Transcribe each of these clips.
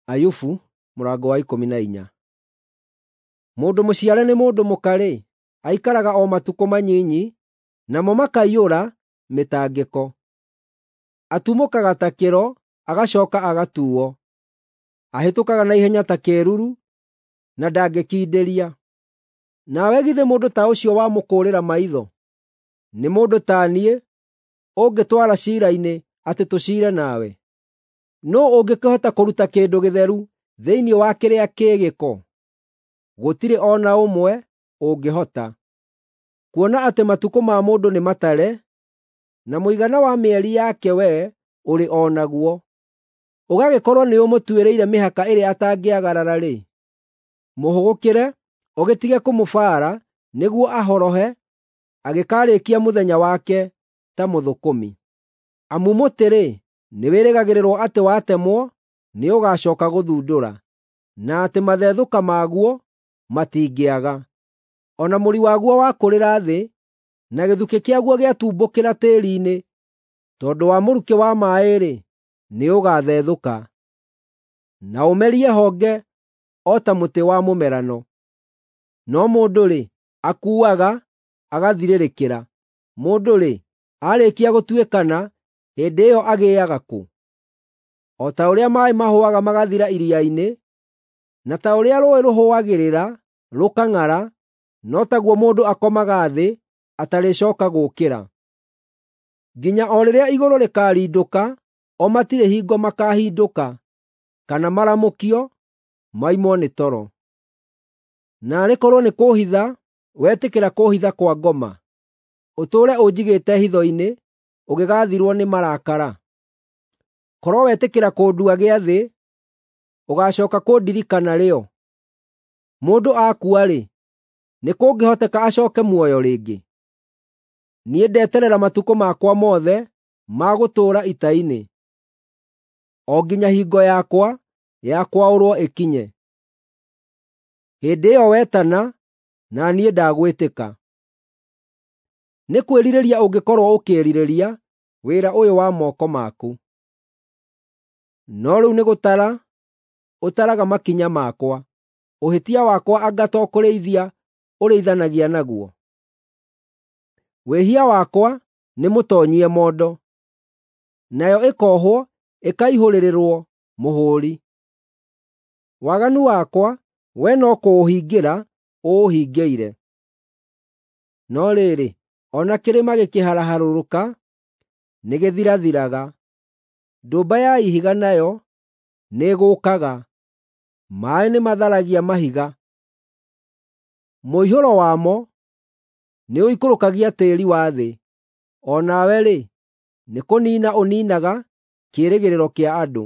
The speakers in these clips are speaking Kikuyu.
Ayubu mũrango wa 14. Mũndũ mũciare nĩ mũndũ mũka-rĩ, aikaraga o matukũ manyinyi, namo makaiyũra mĩtangĩko. Atumũkaga ta kĩro, agacooka agatuuo. Ahĩtũkaga na ihenya ta kĩĩruru, na ndangĩkindĩria. Nawe githĩ mũndũ ta ũcio wamũkũũrĩra maitho? Nĩ mũndũ ta niĩ, ũngĩtwara ciira-inĩ atĩ tũciire nawe? Nũũ ũngĩkĩhota kũruta kĩndũ gĩtheru thĩinĩ wa kĩrĩa kĩ gĩko? Gũtirĩ o na ũmwe ũngĩhota. Kuona atĩ matukũ ma mũndũ nĩ matare, na mũigana wa mĩeri yake wee ũrĩ o naguo, ũgagĩkorwo nĩ ũmũtuĩrĩire mĩhaka ĩrĩa atangĩagarara-rĩ, mũhũgũkĩre, ũgĩtige kũmũbaara nĩguo ahorohe, agĩkaarĩkia mũthenya wake ta mũthũkũmi. Amu mũtĩ-rĩ, nĩwĩrĩgagĩrĩrwo atĩ watemwo nĩũgacooka gũthundũra, na atĩ mathethũka maguo matingĩaga. O na mũri waguo wakũrĩra thĩ, na gĩthukĩ kĩaguo gĩatumbũkĩra tĩĩri-inĩ, tondũ wa mũrukĩ wa maaĩ-rĩ, nĩũgathethũka, na ũmerie honge o ta mũtĩ wa mũmerano. No mũndũ-rĩ, akuuaga, agathirĩrĩkĩra. Mũndũ-rĩ, aarĩkia gũtuĩkana, hĩndĩ ĩyo agĩĩaga kũ? O ta ũrĩa maaĩ mahũaga magathira iria-inĩ, na ta ũrĩa rũũĩ rũhũagĩrĩra rũkang'ara, no taguo mũndũ akomaga thĩ atarĩcooka gũũkĩra. Nginya o rĩrĩa igũrũ rĩkarindũka, o matirĩ hingo makahindũka, kana maramũkio maimwo nĩ toro. Naarĩ korwo nĩ kũũhitha, wetĩkĩra kũũhitha kwa ngoma, ũtũũre ũnjigĩte hitho-inĩ, ũgĩgaathirwo nĩ marakara. Korwo wetĩkĩra kũndua gĩa thĩ, ũgaacooka kũndirikana rĩo. Mũndũ akua-rĩ, nĩ kũngĩhoteka acooke muoyo rĩngĩ? Niĩ ndeterera matukũ makwa mothe ma gũtũũra ita-inĩ, o nginya hingo yakwa ya kwaũrwo ĩkinye. Hĩndĩ ĩyo wetana, na niĩ ndagwĩtĩka. Nĩ kwĩrirĩria ũngĩkorwo ũkĩĩrirĩria wĩra ũyũ wa moko maku. No rĩu nĩ gũtara, ũtaraga makinya makwa, ũhĩtia wakwa anga to kũrĩithia ũrĩithanagia naguo. Wĩhia wakwa nĩ mũtonyie mondo, nayo ĩkoohwo ĩkaihũrĩrĩrwo mũhũũri. Waganu wakwa we no kũũhingĩra ũũhingĩire. No rĩrĩ, o na kĩrĩma gĩkĩharaharũrũka, nĩgĩthirathiraga. Ndũmba ya ihiga nayo nĩĩgũũkaga, maaĩ nĩmatharagia mahiga. Mũihũro wamo nĩũikũrũkagia tĩĩri wa thĩ, o nawe-rĩ, nĩ kũniina ũniinaga kĩĩrĩgĩrĩro kĩa andũ.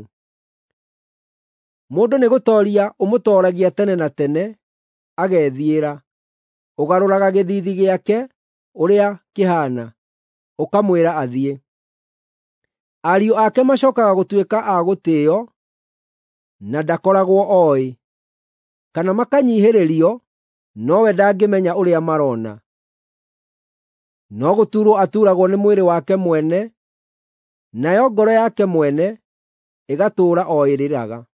Mũndũ nĩgũtooria ũmũtooragia tene na tene, agethiĩra. Ũgarũraga gĩthiithi gĩake ũrĩa kĩhaana, ũkamwĩra athiĩ. Ariũ ake macookaga gũtuĩka a gũtĩĩo, na ndakoragwo oĩ, kana makanyiihĩrĩrio, nowe ndangĩmenya ũrĩa marona. No gũtuurwo atuuragwo nĩ mwĩrĩ wake mwene, nayo ngoro yake mwene ĩgatũũra o ĩrĩraga.